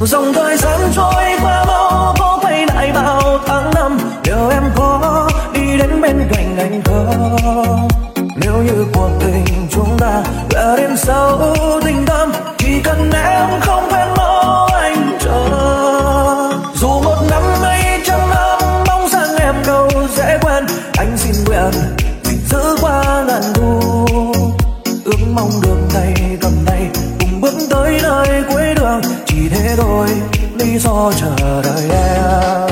Dòng thời gian trôi qua mau có quay lại bao tháng năm, liệu em có đi đến bên cạnh anh không? Nếu như cuộc tình chúng ta đã đến sâu tình thâm, chỉ cần em không quên mong anh chờ. Dù một năm hay trăm năm bóng dáng em đâu dễ quên, anh xin nguyện gìn giữ qua ngàn thu. Ước mong được tay cầm tay cùng bước tới nơi cuối đường, chỉ thế thôi lý do chờ đợi em.